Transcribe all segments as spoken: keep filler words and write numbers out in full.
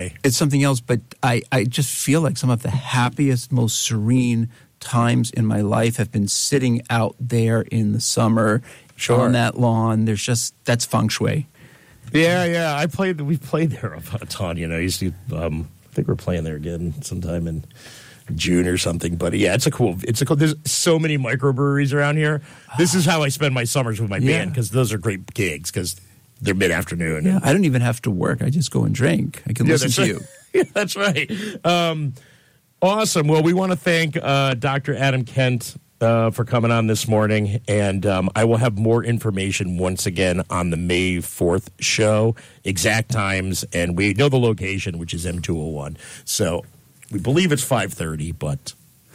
day. It's something else, but I, I just feel like some of the happiest, most serene times in my life have been sitting out there in the summer sure. on that lawn. There's just, that's feng shui. Yeah, yeah. I played, we played there a ton, you know. I used to, um, I think we're playing there again sometime in June or something. But yeah, it's a cool, it's a cool, there's so many microbreweries around here. This is how I spend my summers with my yeah. band, because those are great gigs, because they're mid-afternoon. Yeah, I don't even have to work. I just go and drink. I can yeah, listen to right. you. Yeah, that's right. Um, awesome. Well, we want to thank uh, Doctor Adam Kent uh, for coming on this morning, and um, I will have more information once again on the May fourth show, exact times, and we know the location, which is M two oh one. So we believe it's five thirty, but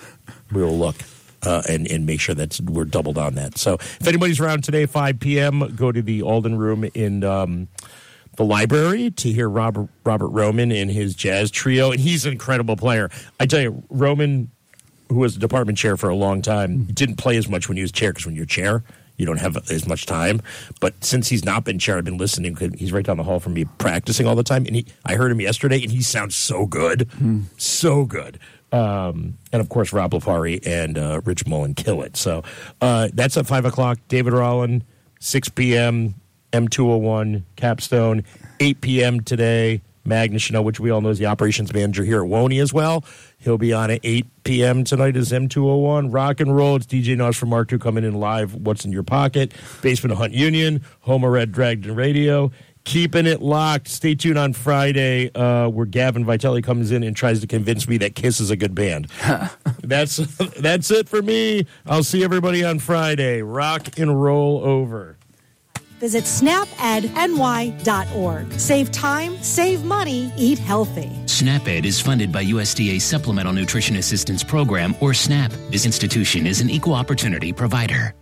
we'll look. Uh, and, and make sure that we're doubled on that. So if anybody's around today, five p.m., go to the Alden Room in um, the library to hear Robert Robert Roman in his jazz trio. And he's an incredible player. I tell you, Roman, who was the department chair for a long time, didn't play as much when he was chair, because when you're chair, you don't have as much time. But since he's not been chair, I've been listening. He's right down the hall from me, practicing all the time. And he, I heard him yesterday, and he sounds so good. Mm. So good. Um, and, of course, Rob Lafari and uh, Rich Mullen kill it. So uh, that's at five o'clock. David Rollin, six p.m., M two oh one, Capstone. eight p.m. today, Magnus Chanel, which we all know is the operations manager here at Woney as well. He'll be on at eight p.m. tonight as M two oh one. Rock and roll. It's D J Nos from Mark two coming in live. What's in your pocket? Basement of Hunt Union. Home of Red Dragon Radio. Keeping it locked. Stay tuned on Friday uh, where Gavin Vitelli comes in and tries to convince me that Kiss is a good band. that's that's it for me. I'll see everybody on Friday. Rock and roll over. Visit snap ed N Y dot org. Save time, save money, eat healthy. SNAP-Ed is funded by U S D A Supplemental Nutrition Assistance Program, or SNAP. This institution is an equal opportunity provider.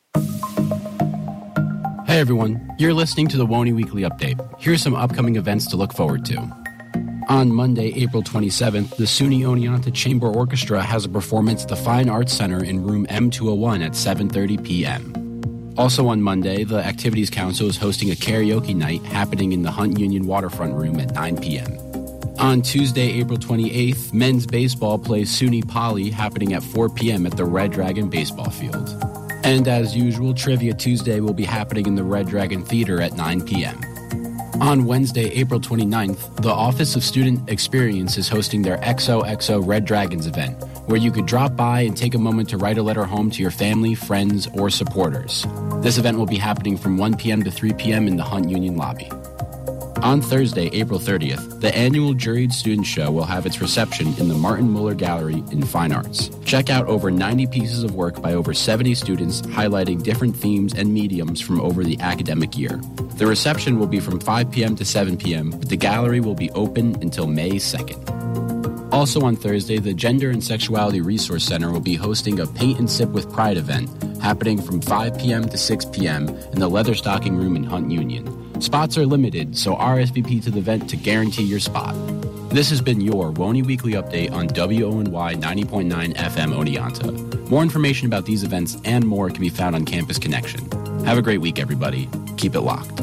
Hey everyone, you're listening to the Woney Weekly Update. Here's some upcoming events to look forward to. On Monday, April twenty-seventh, the SUNY Oneonta Chamber Orchestra has a performance at the Fine Arts Center in room M two oh one at seven thirty p.m. Also on Monday, the Activities Council is hosting a karaoke night happening in the Hunt Union Waterfront Room at nine p.m. On Tuesday, April twenty-eighth, men's baseball plays SUNY Poly happening at four p.m. at the Red Dragon Baseball Field. And as usual, Trivia Tuesday will be happening in the Red Dragon Theater at nine p.m. On Wednesday, April twenty-ninth, the Office of Student Experience is hosting their X O X O Red Dragons event, where you could drop by and take a moment to write a letter home to your family, friends, or supporters. This event will be happening from one p.m. to three p.m. in the Hunt Union lobby. On Thursday, April thirtieth, the annual Juried Student Show will have its reception in the Martin Muller Gallery in Fine Arts. Check out over ninety pieces of work by over seventy students highlighting different themes and mediums from over the academic year. The reception will be from five p.m. to seven p.m., but the gallery will be open until May second. Also on Thursday, the Gender and Sexuality Resource Center will be hosting a Paint and Sip with Pride event happening from five p.m. to six p.m. in the Leatherstocking Room in Hunt Union. Spots are limited, so R S V P to the event to guarantee your spot. This has been your Woney Weekly Update on W O N Y ninety point nine F M Oneonta. More information about these events and more can be found on Campus Connection. Have a great week, everybody. Keep it locked.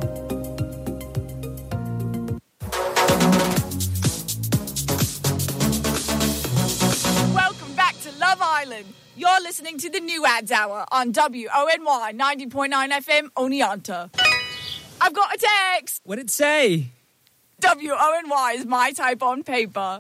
Welcome back to Love Island. You're listening to the New Ads Hour on W O N Y ninety point nine F M Oneonta. I've got a text. What'd it say? W O N Y is my type on paper.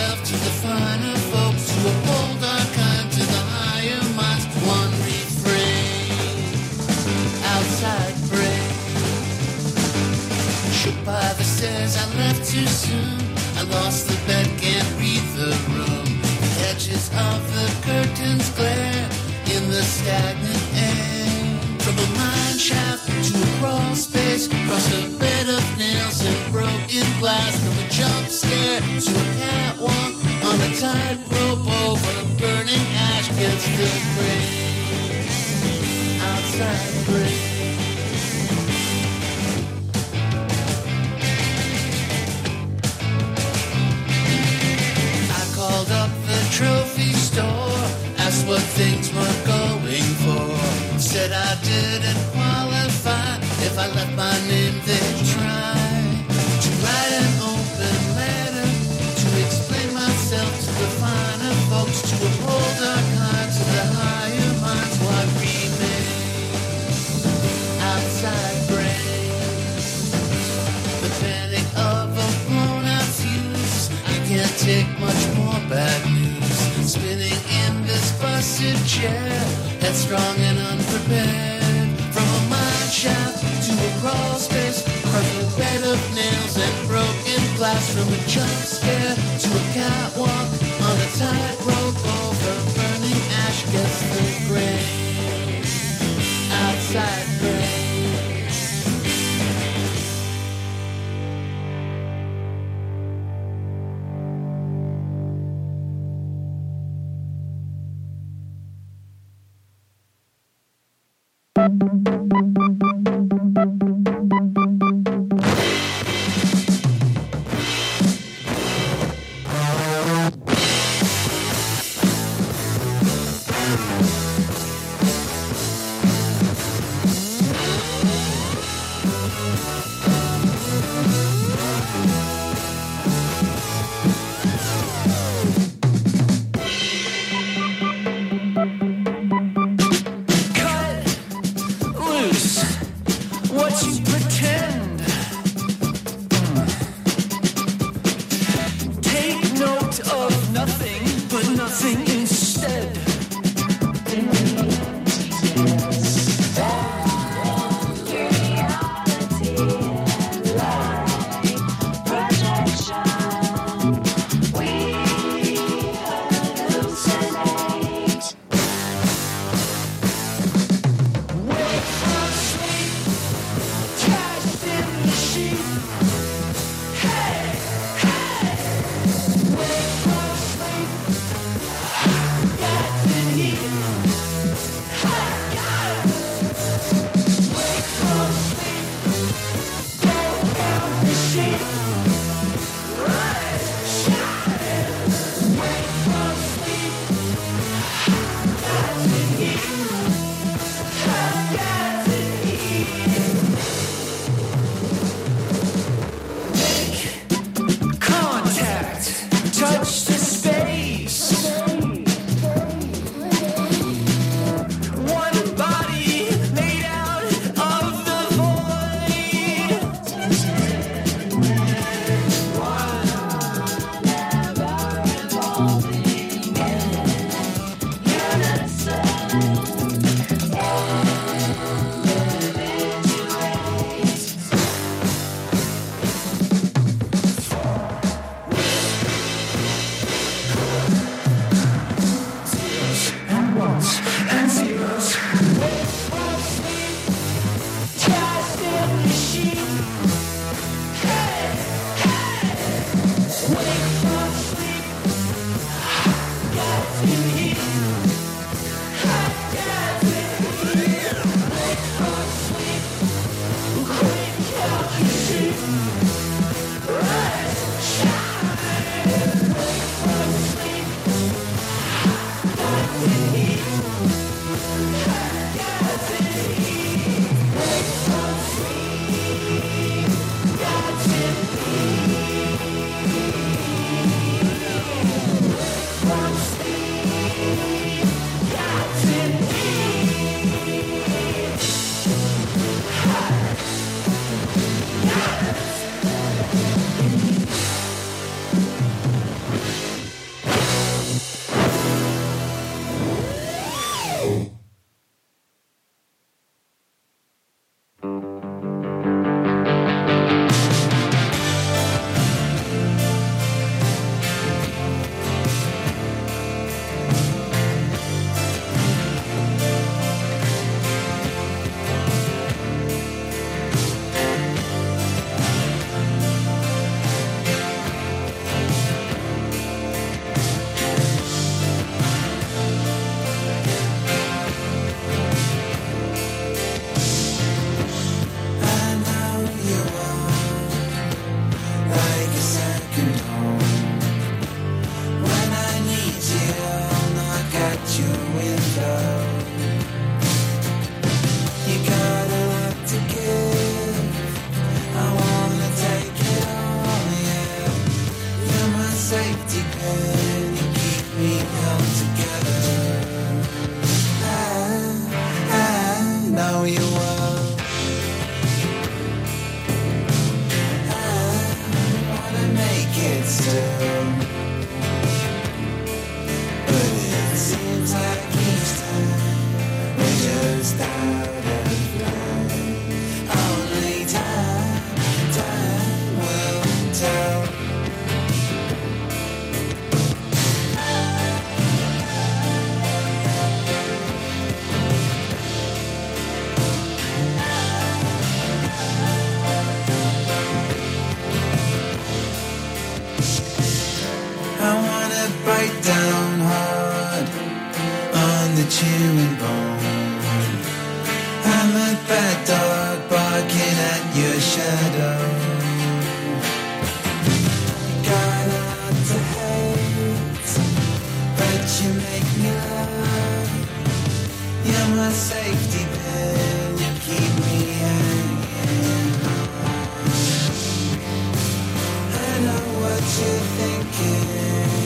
myself to the finer folks who uphold our kind to the higher minds. One refrain, outside break. Shook by the stairs, I left too soon. I lost the bed, can't read the room. The edges of the curtains glare in the stagnant air. From a mine shaft to a crawl space, across a bed of nails and broken glass. From a jump scare to a catwalk on a tightrope over burning ash against the grain. Outside grain. I called up the trophy store, asked what things were going for. Said I didn't qualify. If I left my name, they'd try to write an open letter to explain myself to the finer folks, to uphold our kind to the higher minds. What remains outside brains? The panic of a blown out fuse. You can't take much more bad news. Spinning in this busted chair, headstrong and unprepared. From a mine shaft to a crawl space, across a bed of nails and broken glass. From a jump scare to a catwalk on a tightrope over burning ash against the grain. Outside grain. pen, you keep me held together. I, I know you well. I wanna make it still, but it seems like each time we're just out of line. Only time, time will tell. I wanna bite down hard on the chewing bone. I'm a bad dog barking at your shadow. You got a lot to hate, but you make me love. You're my safety pin, you keep me hanging on. I know what you're thinking.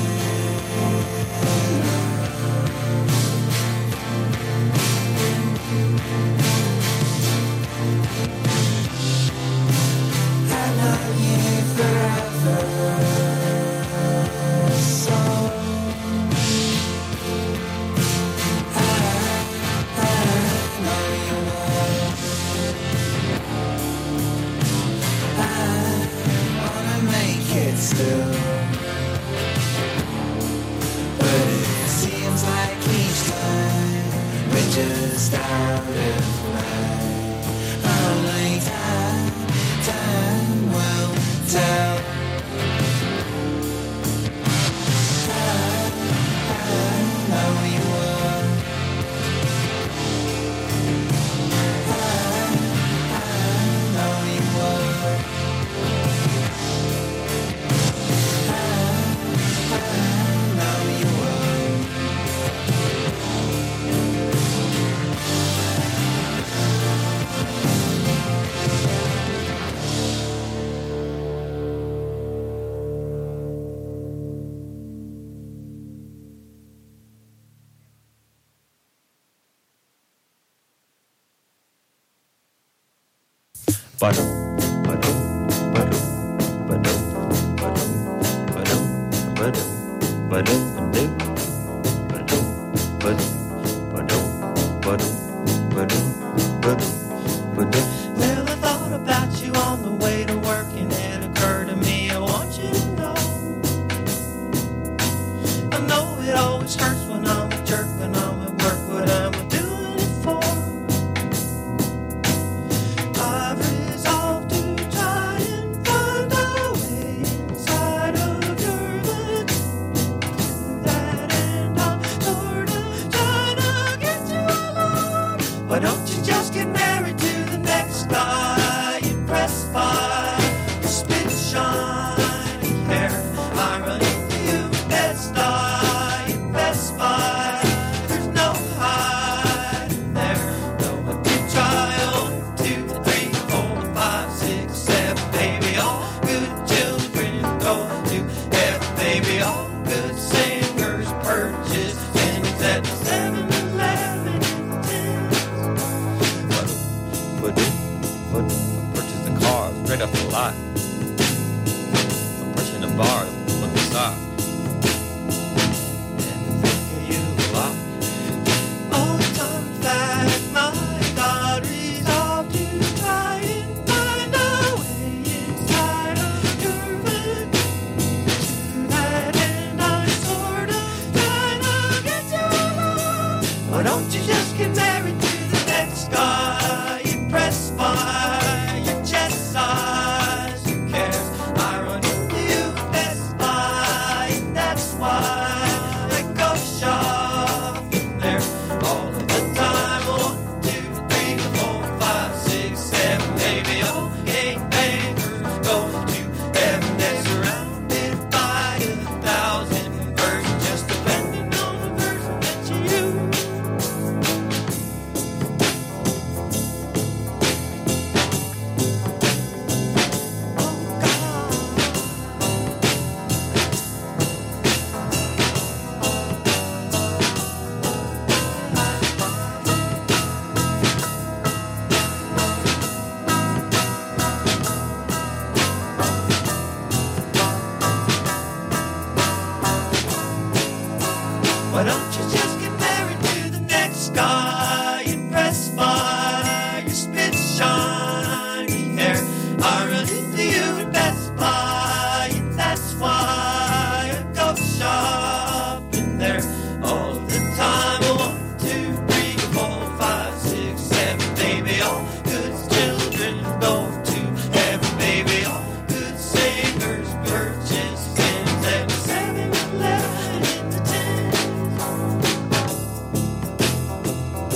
I love you forever. So I, I know you well. I wanna make it still, but it seems like each time we're just out of line. Only time, time will tell. I, I know you well. I, I know you well. I, I know you well. Well, I thought about you on the way to work, and it occurred to me I want you to know. I know it always hurts when I'm a jerk, when I'm at work, but I'm doing it for. I've resolved to try and find a way inside of your lips. Do that, and I'm sort of trying to get you along. Why don't you just get married to the next guy you press by? Your spit shining hair, I run into you, Best Buy, you Best Buy. There's no hiding there. No, a good child, two, three, four, five, six, seven, baby, all good children go to heaven, baby, all good singers purchase pennies at the seven eleven and ten. But but purchasing cars straight off the lot. I'm pushing the bar, look inside. And I think of you a lot. All the time that my God resolved to try and find a way inside of your head. Do that, and I'm sort of trying to get you along. Why don't you just get married to the next guy you press by? Your chest size, who cares? I run into you, Best Why don't you just get married to the next guy? Impressed by your spit shiny hair. I run into you at Best Buy, and that's why I go shopping there all the time. One, two, three, four, five, six, seven, baby. All good children go to heaven, baby. All good savers purchase things at seven eleven in the ten.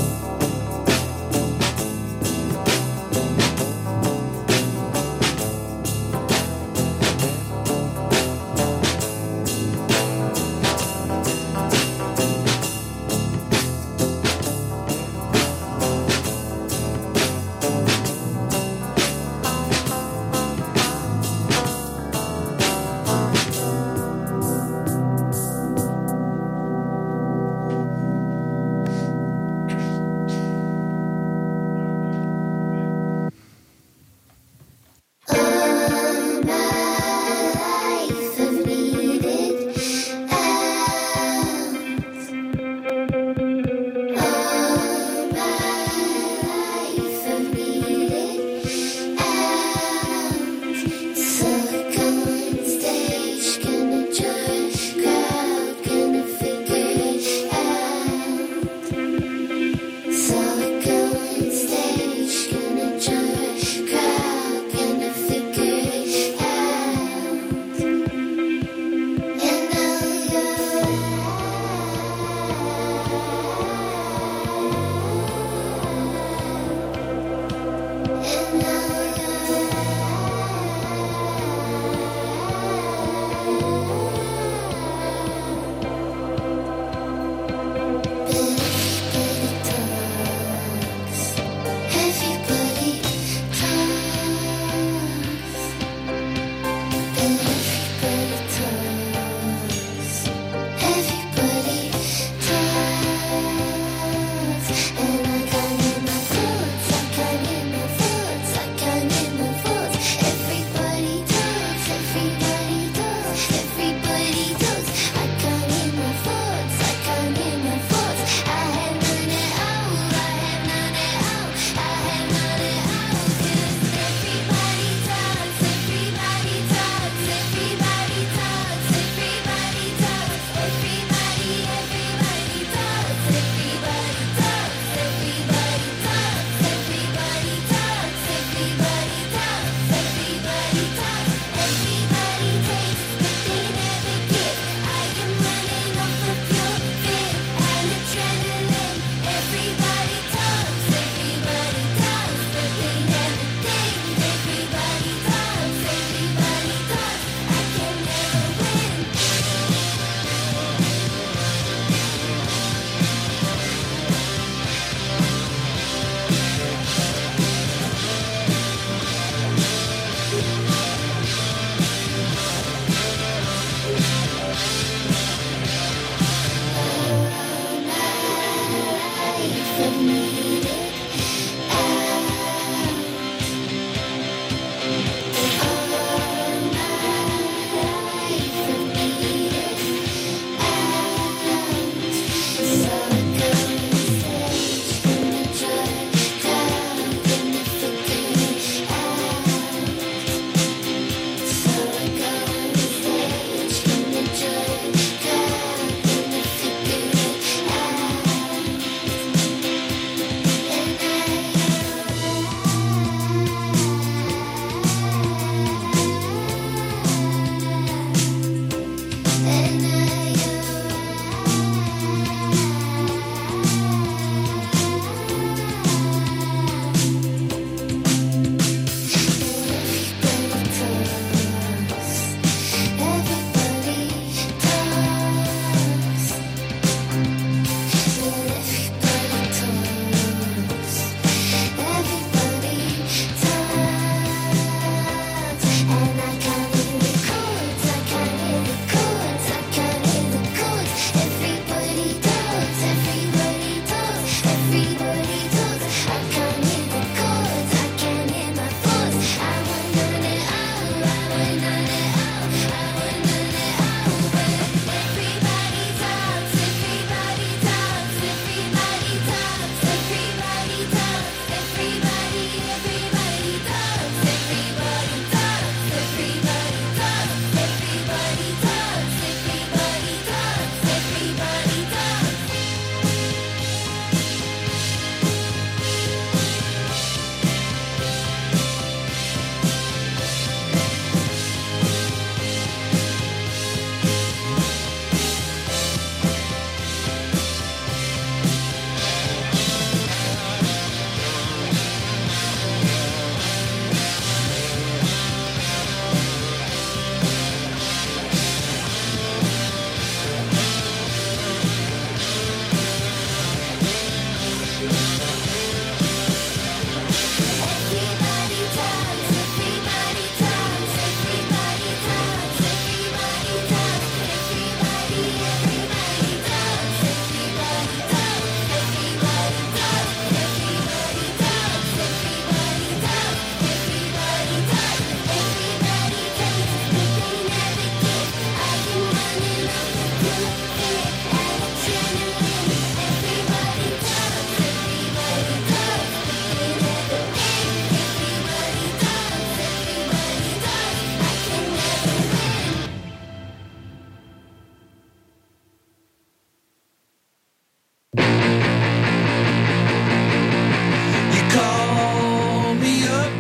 You call me up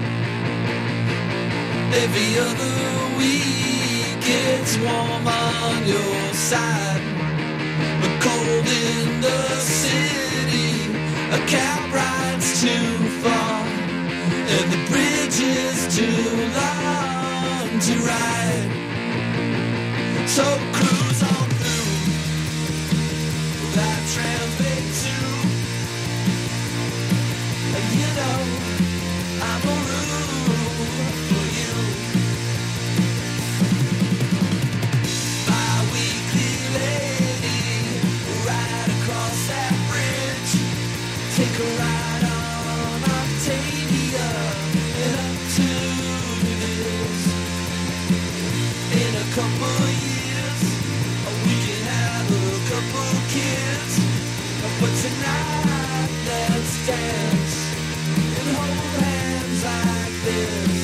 every other week. It's warm on your side, but cold in the city. A cab ride's too far, and the bridge is too long to ride. So cruise on through that Transbay too. You know I'm a room for you. My weekly lady, right across that bridge. Take a ride on Octavia and up to this. In a couple years, we can have a couple kids. But tonight, let's dance and hold hands like this.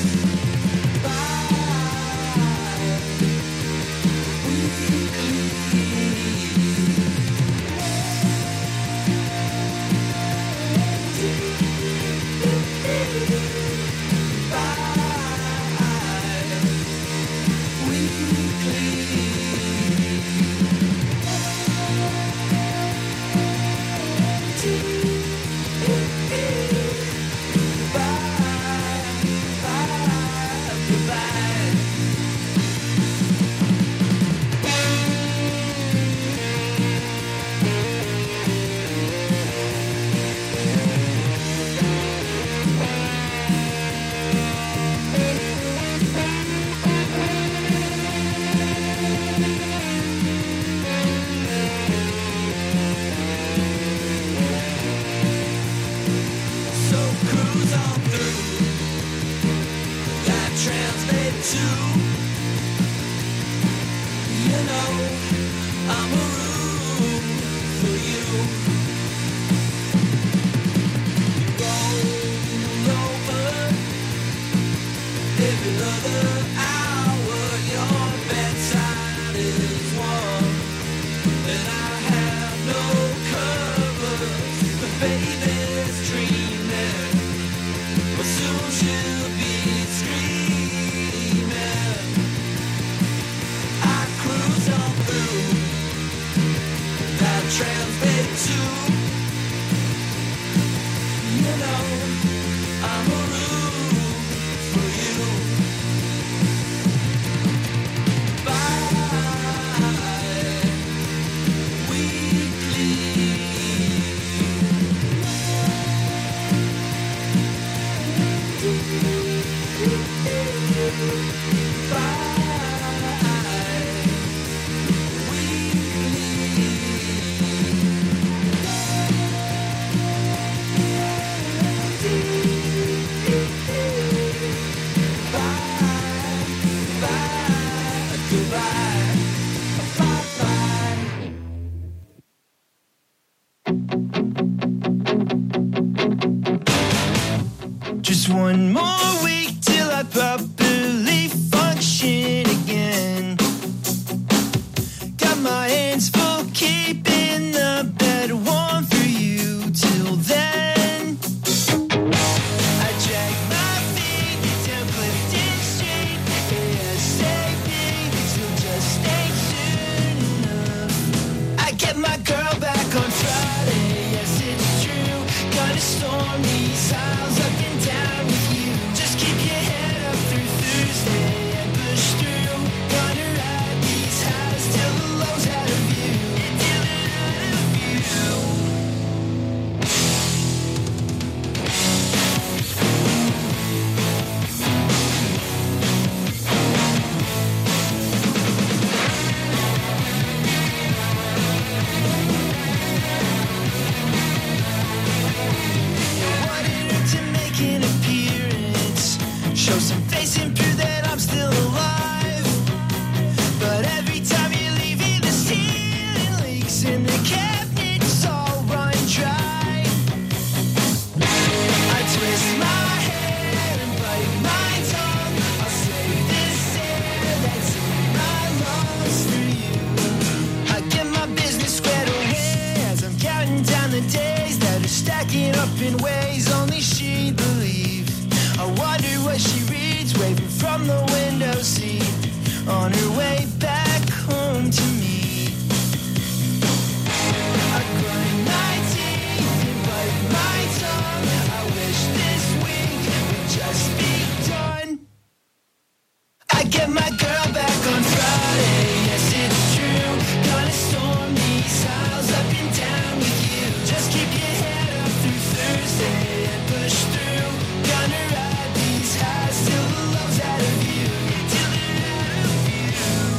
Just one more week till I properly function again. Got my hands full keeping the bed warm for you till then. I drag my feet down Clifton Street ASAP, till just ain't soon enough. I get my girl back on Friday, yes it's true. Gonna storm these aisles up and down with you. Just keep your head up through Thursday and push through. Gonna ride these highs till the lows out of view. Till they're out of view. What up in ways only she believed. I wonder what she reads, waving from the window seat on her way back home to me. I grind my teeth and bite my tongue. I wish this week would just be done. I get my girl back on Friday, yes it's true. Gonna storm these aisles up and down with you. Just keep your head up through Thursday and push through. Gonna ride these highs till the lows out of you. Till they're out of you.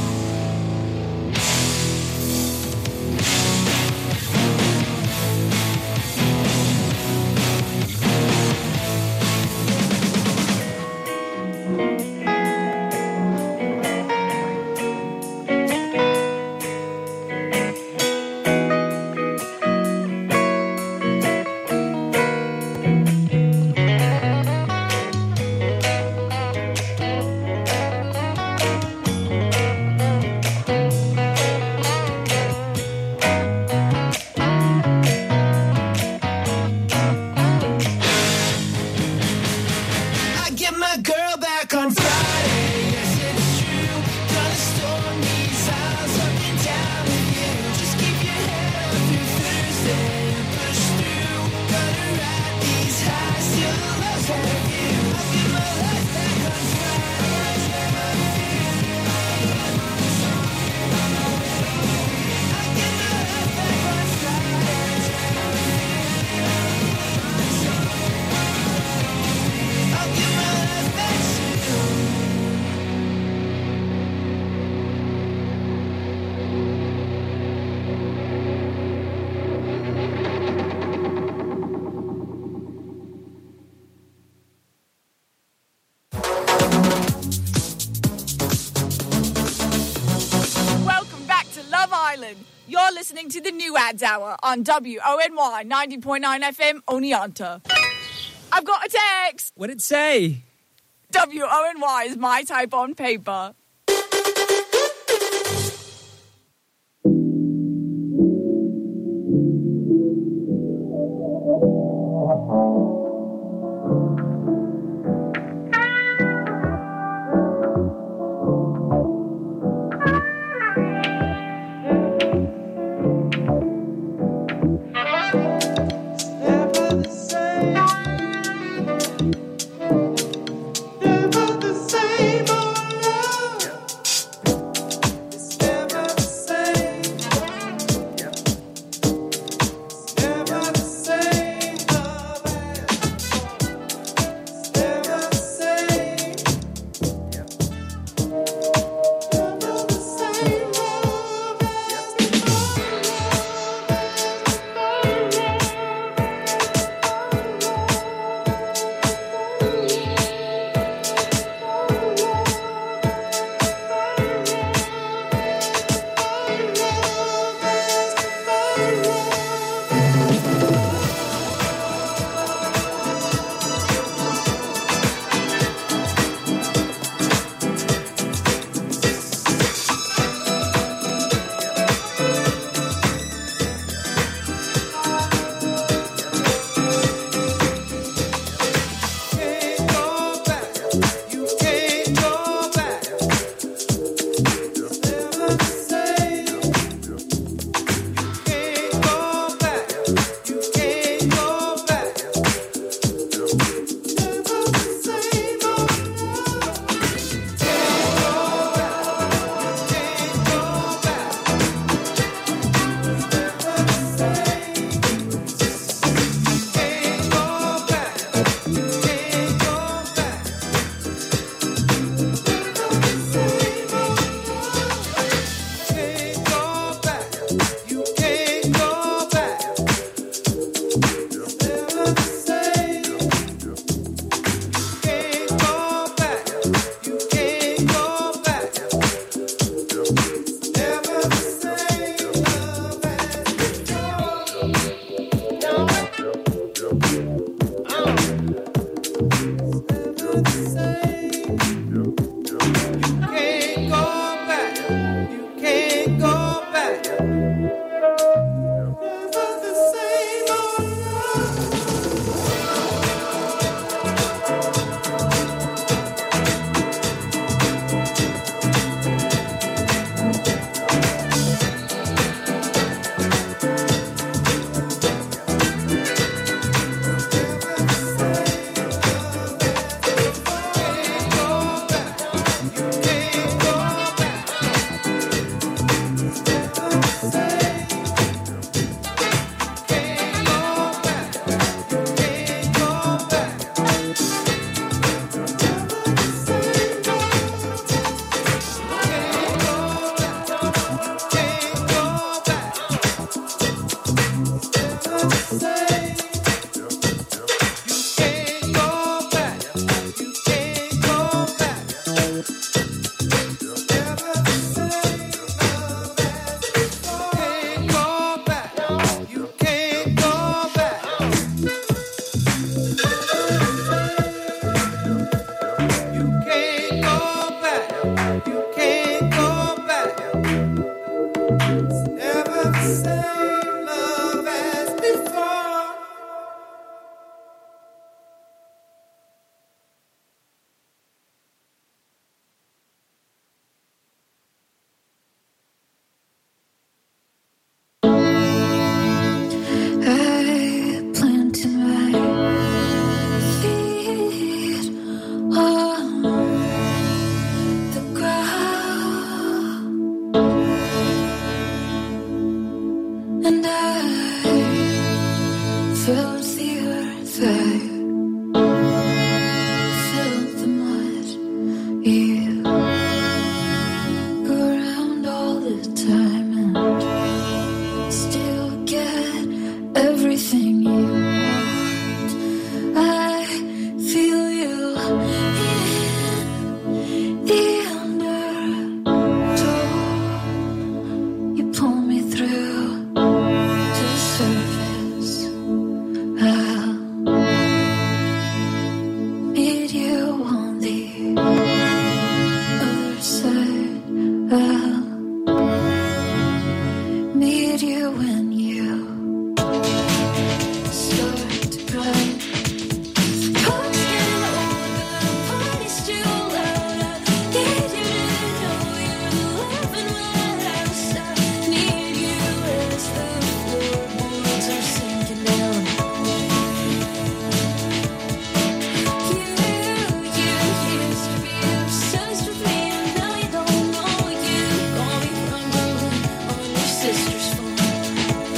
I get my girl back on Friday, yes it's true. Gonna storm these aisles up and down with you. Just keep your head up through Thursday and push through. Gonna ride these highs till the lows out of you. I get my life back on Friday. I get my life back on Friday. I'll get my life back soon. Welcome back to Love Island. You're listening to the New Ads Hour on W O N Y ninety point nine F M Oneonta. I've got a text. What'd it say? W O N Y is my type on paper. same love as before. I planted my feet on the ground, and I felt the earth. I felt the mud. You go around all the time and still get everything you want. I feel you in the undertow. You pull me through to the surface. I'll meet you on the other side. I'll meet you when you start to cry. Clock's getting old, but the party's still loud. I need you to know you're laughing right outside. Need you as the floorboards are sinking down. You, you used to be obsessed with me, and now you don't know. You call me from Berlin on your sister's phone.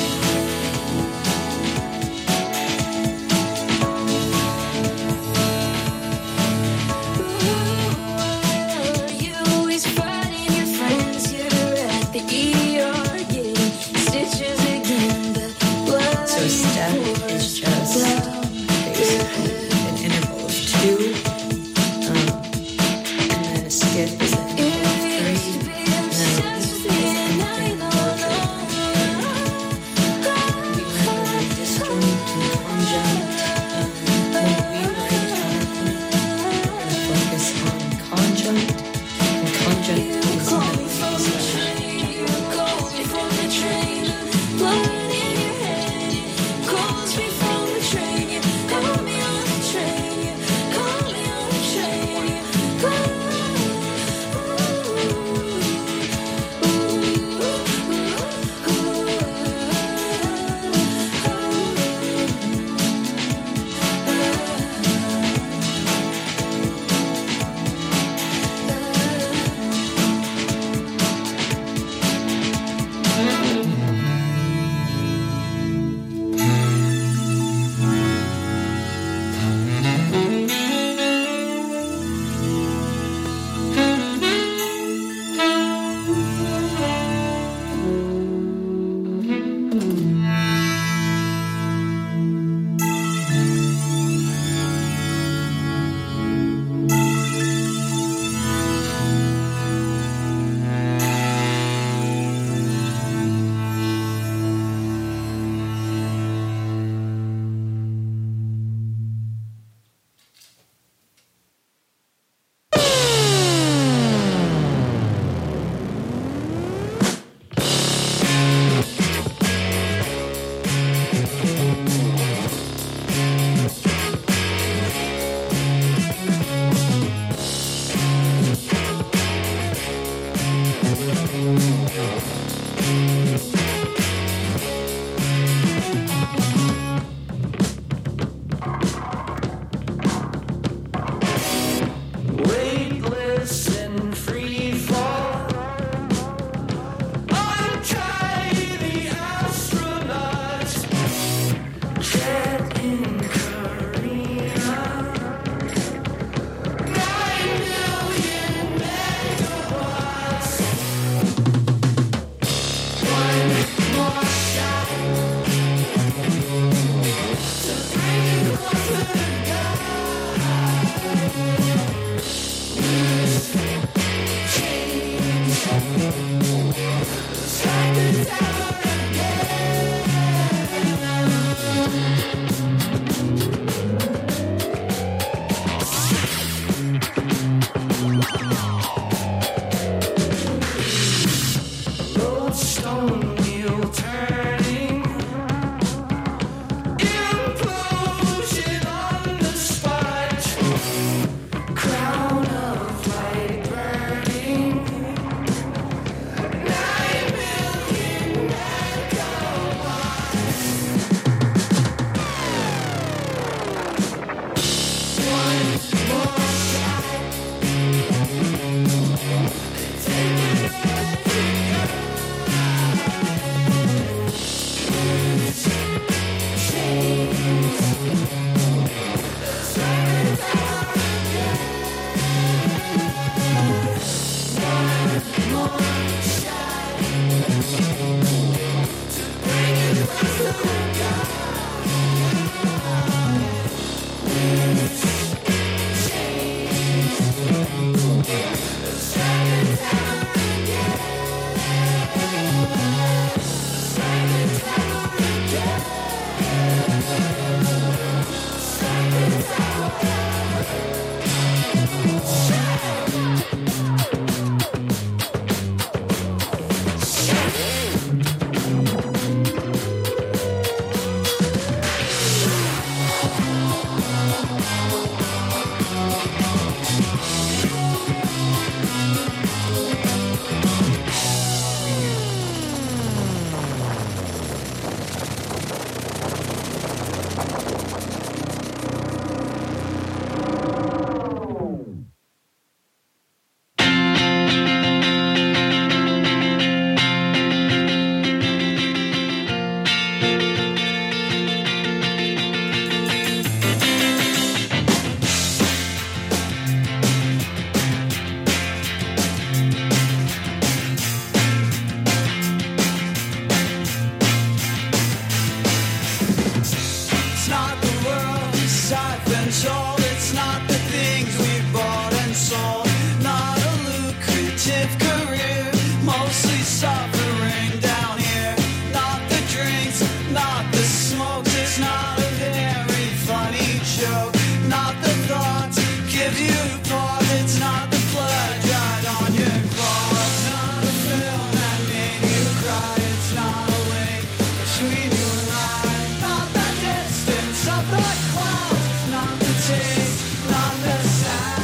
Not the smokes, it's not a very funny joke. Not the thoughts give you pause, it's not the blood dried on your claws. Not a film that made you cry, it's not a link between you and I. Not the distance of the clouds, not the taste, not the sound.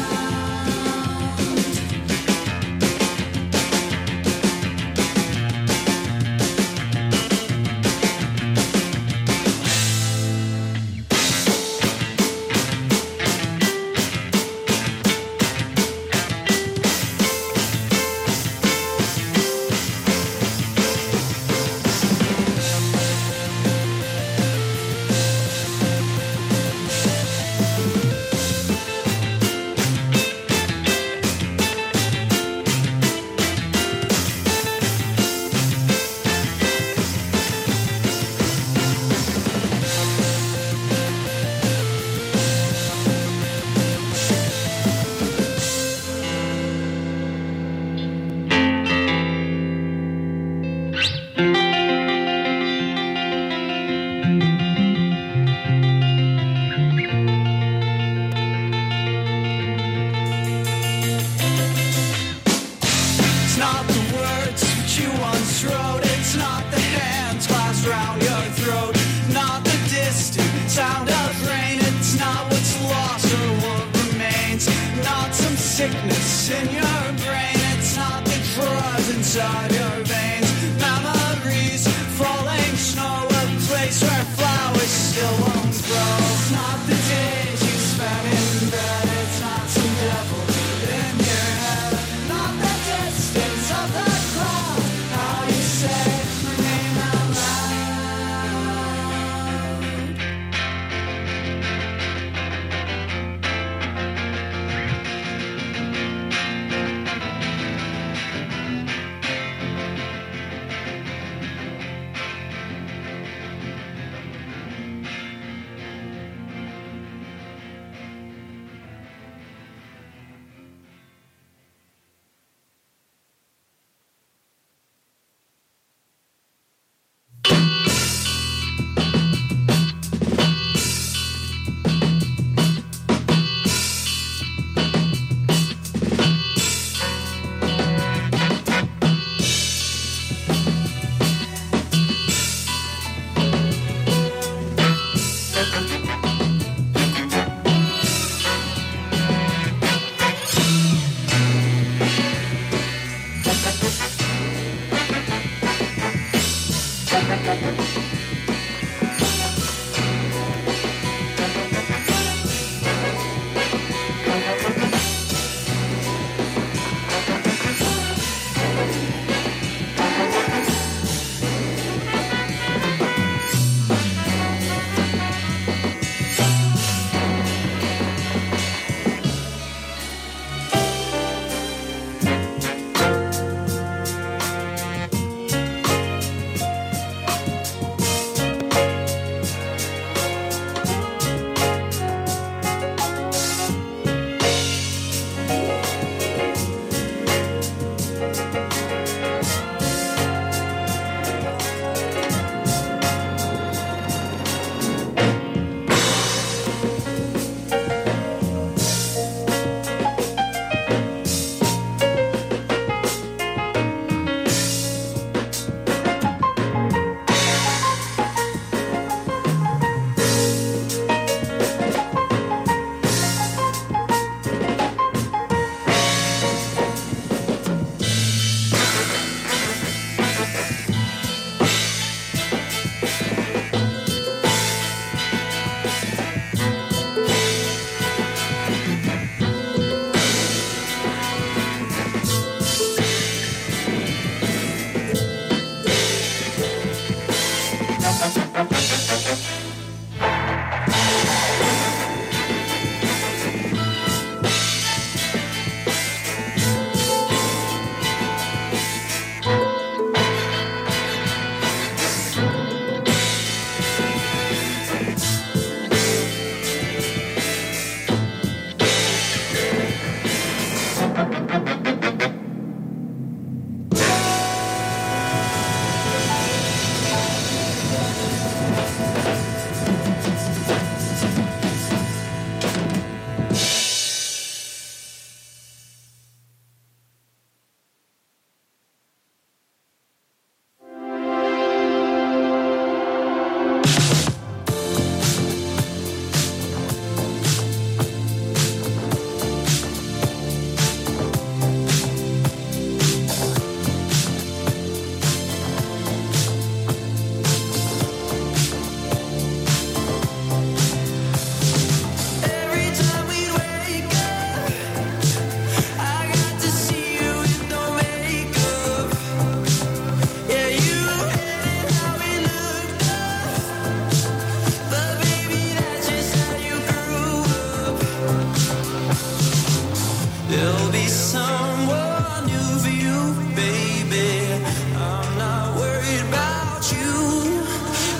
It's not the words that you once wrote. It's not the hands clasped round your throat. Not the distant sound of rain. It's not what's lost or what remains. Not some sickness in your brain. It's not the drugs inside your veins. Memories, falling snow, a place where flowers still won't grow. It's not the days you spent in bed. It's not some devil in your head. Not the distance of the cloud. How you say my name out loud.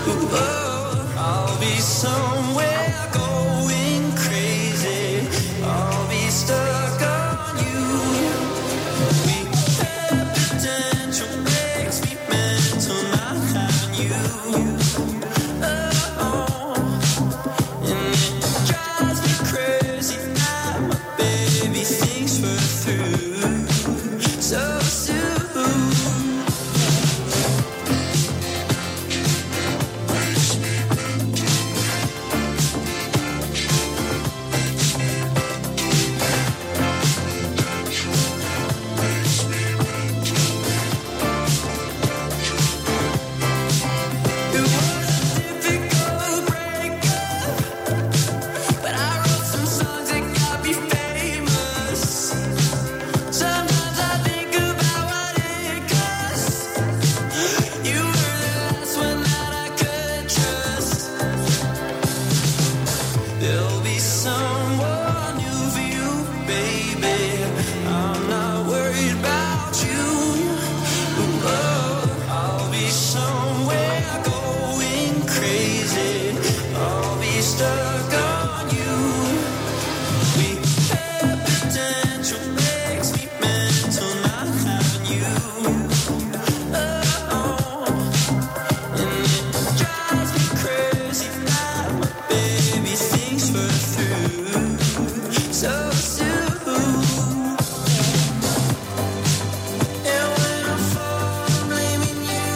Oh, I'll be somewhere going crazy. I'll be stuck on you. We have potential, makes me mental not having you. Oh, and it drives me crazy that my baby thinks we're through so soon. There'll be someone new for you, baby. I'm not worried about you. Oh, I'll be somewhere going crazy. I'll be stuck on you. We have potential, makes me mental not having you. Oh, and it drives me crazy that my baby thinks we're through so soon. And when I fall, I'm blaming you.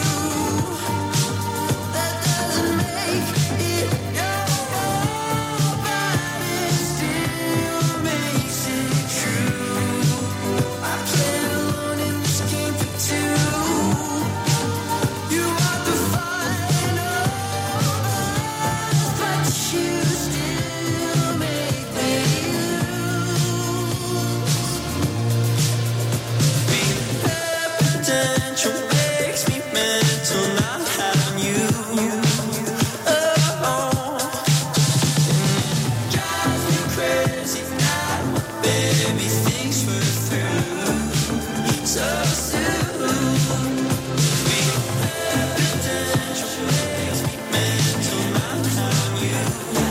That doesn't make it your fault, but it still makes it true. I play alone in this game for two. You are the final, but you still make me lose. We have potential, makes me mental not having you. Oh, drives me crazy that my baby thinks we're through so soon. We have potential, makes me mental not having you.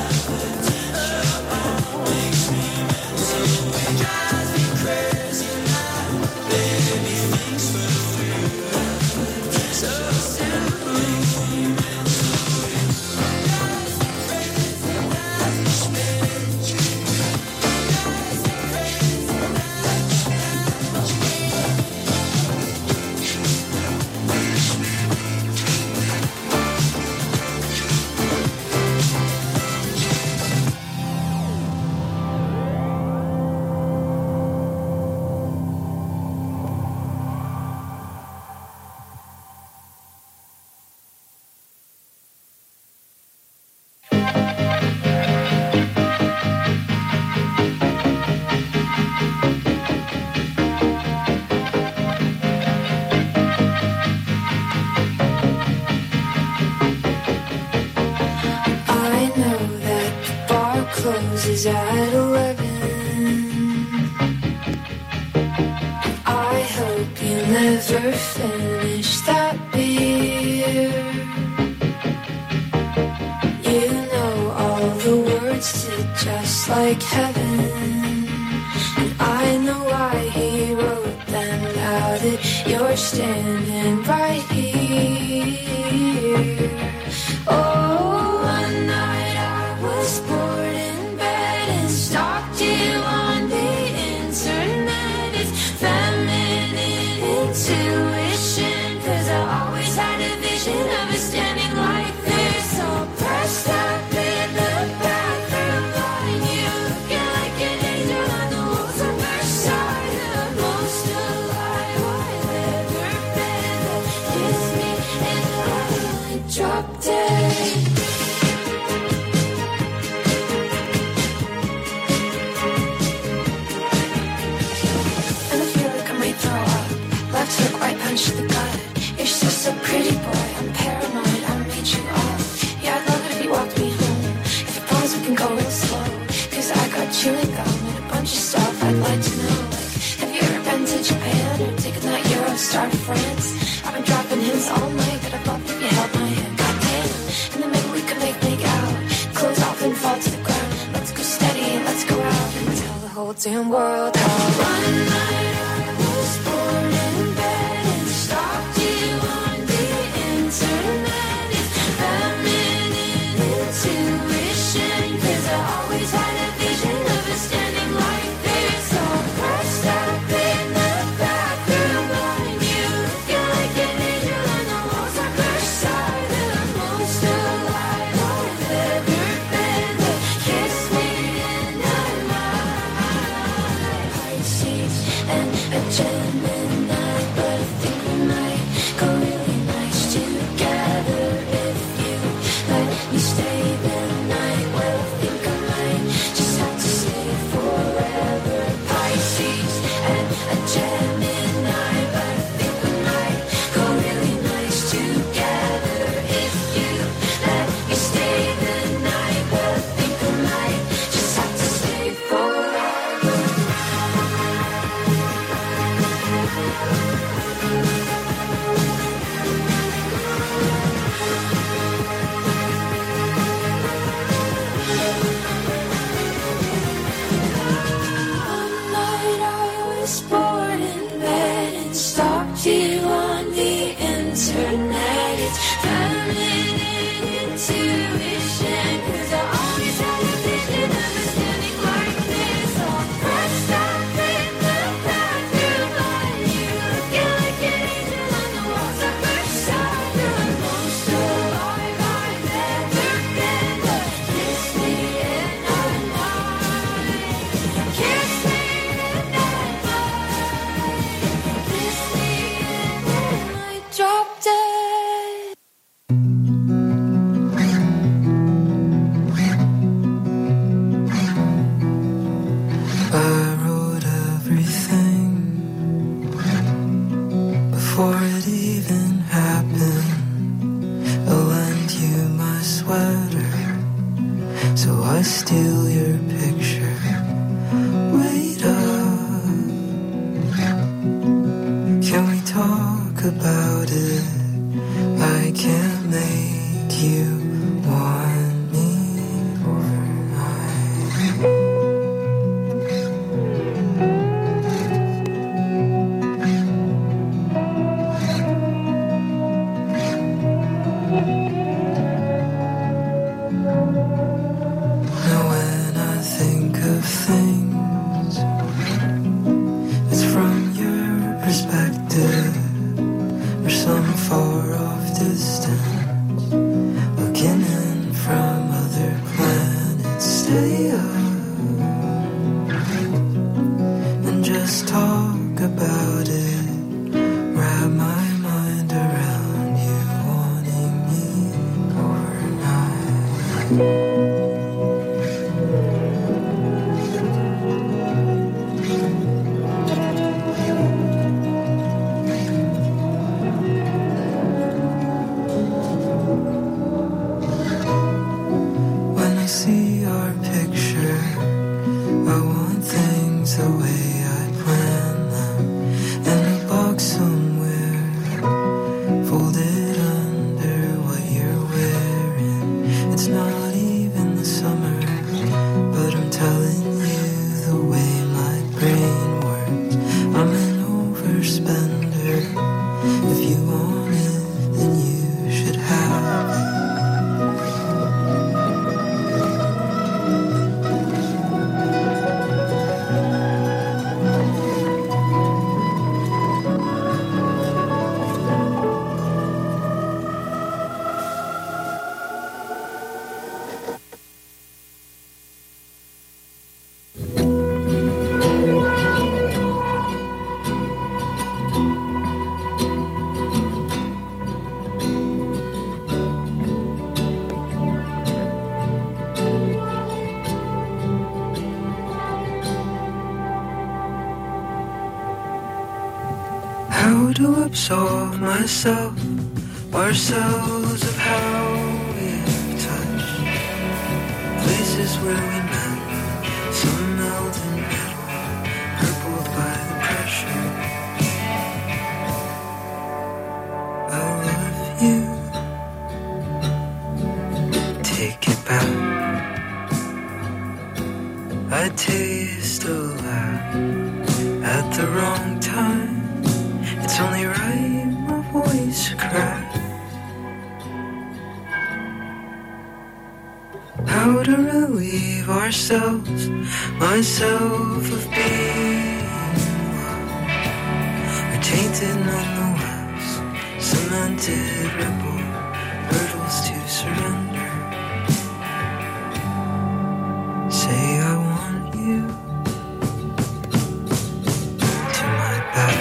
Makes me mental, drives me crazy that my baby thinks we're through so soon. I know that the bar closes at eleven. I hope you never finish that beer. You know all the words to Just Like Heaven. And I know why he wrote them now that you're standing right here. Oh, one night I was bored in bed and stalked you on the internet. It's feminine intuition, 'cause I always had a vision of us standing like this, all pressed up in the bathroom, blowing you, looking like an angel on the walls of Versailles. The most alive I've ever been. Kiss me and I will drop dead. And I feel like I might throw up. Left hook, right punch to the gut. You're so, so pretty, boy. I'm paranoid, I made you up. Yeah, I'd love it if you walked me home. If you promise we can go real slow. 'Cause I got chewing gum and a bunch of stuff I'd like to know. Like, have you ever been to Japan or taken that Eurostar to France? I've been dropping hints all night that I'd love if you held my hand. Goddamn. damn world out. One night I was born in bed and stalked you on the internet. It's feminine intuition, 'cause I always had a vision of us standing like this, all pressed up in the bathroom on you, looking like an angel on the walls on Versailles. The most alive I've ever been, but kiss me and I'm Pisces and a Gemini, but I think we might go really nice together if you let me stay the night. Well, I think I might just have to stay forever. Pisces and a Gemini, but I think we might go really nice together if you let me stay the night. Well, I think I might just have to stay forever. One night I was bored in bed and stalked you on the internet. It's feminine intuition, 'cause I always had a vision of us standing like this, all pressed up in the bathroom on you, looking like an angel on the walls of Versailles. You're the most alive I've ever been, but kiss me and I might. Kiss me and I might. Kiss me and I might drop dead. I wrote everything before it even happened. I'll lend you my sweater, so I steal your picture. Wait up, can we talk about it? I can't make you want me overnight. Now when I think of things, it's from your perspective, or some far off distance, looking in from other planets. Stay up and just talk about it. Wrap my mind around you wanting me overnight. When I see our picture, I want things the way I planned them, in a box somewhere, folded under what you're wearing. It's not even the summer, but I'm telling you the way my brain works. I'm an overspender. If you want it, then you should have it. How to absolve myself, ourselves of how we've touched places where we met, some melted metal, purpled by the pressure. I love you. Take it back. I I taste a laugh at the wrong time. It's only right my voice cracks. How to relieve ourselves, myself of being loved. We're tainted nonetheless, cemented rebel, hurdles to surrender. Say I want you to my back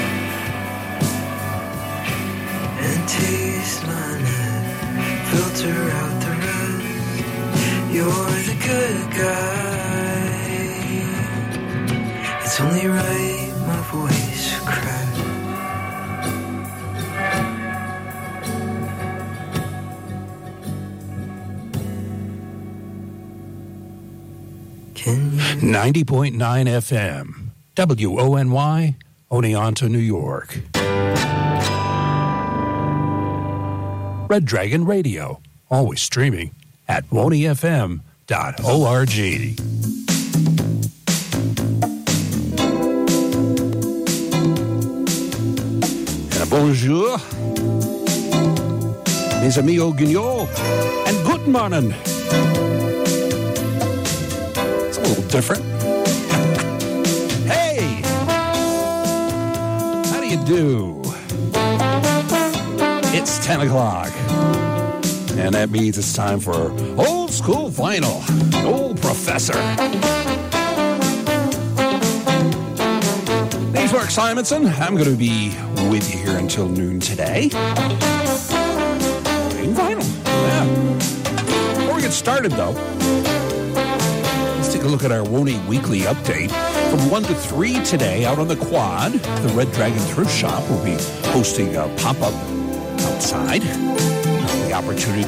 and taste my neck, filter out the rest. You're the good guy. It's only right my voice cracks. ninety point nine F M, W O N Y, Oneonta, New York. Red Dragon Radio, always streaming at woney f m dot org. And bonjour, mes amigos guignol, and good morning. It's a little different. Hey, how do you do? It's ten o'clock. And that means it's time for Old School Vinyl, Old Professor. Name's Mark Simonson. I'm going to be with you here until noon today. Playing vinyl. Yeah. Before we get started, though, let's take a look at our Woney Weekly Update. From one to three today, out on the quad, the Red Dragon Thrift Shop will be hosting a pop-up outside. The opportunity